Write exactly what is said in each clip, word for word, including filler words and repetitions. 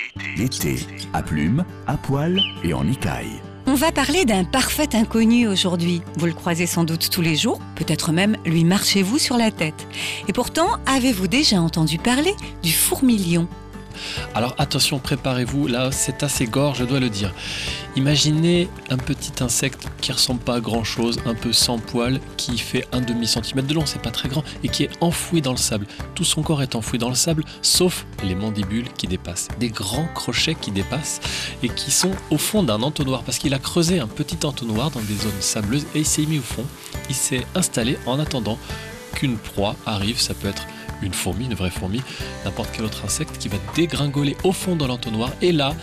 L'été, à plumes, à poil et en écaille. On va parler d'un parfait inconnu aujourd'hui. Vous le croisez sans doute tous les jours, peut-être même lui marchez-vous sur la tête. Et pourtant, avez-vous déjà entendu parler du fourmilion ? Alors attention, préparez-vous, là c'est assez gore, je dois le dire. Imaginez un petit insecte qui ressemble pas à grand chose, un peu sans poils, qui fait un demi-centimètre de long, c'est pas très grand, et qui est enfoui dans le sable. Tout son corps est enfoui dans le sable, sauf les mandibules qui dépassent. Des grands crochets qui dépassent et qui sont au fond d'un entonnoir, parce qu'il a creusé un petit entonnoir dans des zones sableuses et il s'est mis au fond. Il s'est installé en attendant qu'une proie arrive, ça peut être une fourmi, une vraie fourmi, n'importe quel autre insecte qui va dégringoler au fond de l'entonnoir. Et là,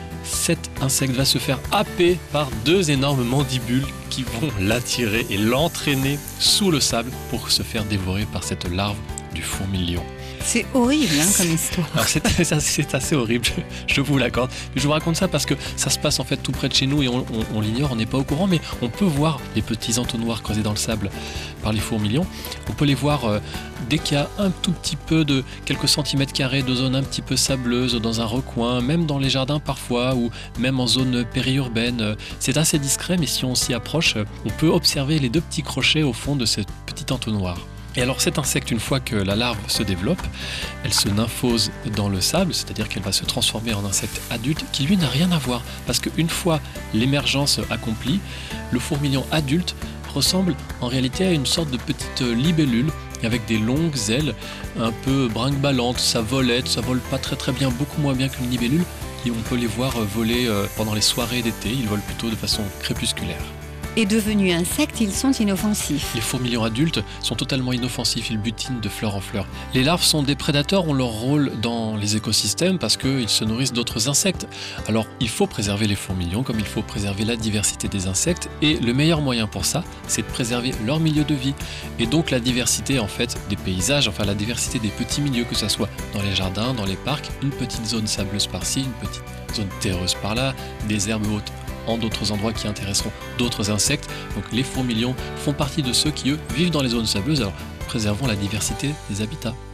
cet insecte va se faire happer par deux énormes mandibules qui vont l'attirer et l'entraîner sous le sable pour se faire dévorer par cette larve du fourmilion. C'est horrible hein, comme histoire. Alors c'est, c'est assez horrible, je, je vous l'accorde. Je vous raconte ça parce que ça se passe en fait tout près de chez nous et on, on, on l'ignore, on n'est pas au courant, mais on peut voir les petits entonnoirs creusés dans le sable par les fourmilions. On peut les voir euh, dès qu'il y a un tout petit peu de quelques centimètres carrés de zone un petit peu sableuse dans un recoin, même dans les jardins parfois ou même en zone périurbaine. C'est assez discret, mais si on s'y approche, on peut observer les deux petits crochets au fond de ce petit entonnoir. Et alors cet insecte, une fois que la larve se développe, elle se nymphose dans le sable, c'est-à-dire qu'elle va se transformer en insecte adulte qui lui n'a rien à voir. Parce qu'une fois l'émergence accomplie, le fourmilion adulte ressemble en réalité à une sorte de petite libellule avec des longues ailes un peu brinque-ballantes. Ça volette, ça vole pas très très bien, beaucoup moins bien qu'une libellule. Et on peut les voir voler pendant les soirées d'été, ils volent plutôt de façon crépusculaire. Et devenus insectes, ils sont inoffensifs. Les fourmilions adultes sont totalement inoffensifs, ils butinent de fleur en fleur. Les larves sont des prédateurs, ont leur rôle dans les écosystèmes parce qu'ils se nourrissent d'autres insectes. Alors il faut préserver les fourmilions comme il faut préserver la diversité des insectes et le meilleur moyen pour ça, c'est de préserver leur milieu de vie et donc la diversité en fait des paysages, enfin la diversité des petits milieux, que ce soit dans les jardins, dans les parcs, une petite zone sableuse par-ci, une petite zone terreuse par-là, des herbes hautes en d'autres endroits qui intéresseront d'autres insectes. Donc les fourmilions font partie de ceux qui, eux, vivent dans les zones sableuses. Alors préservons la diversité des habitats.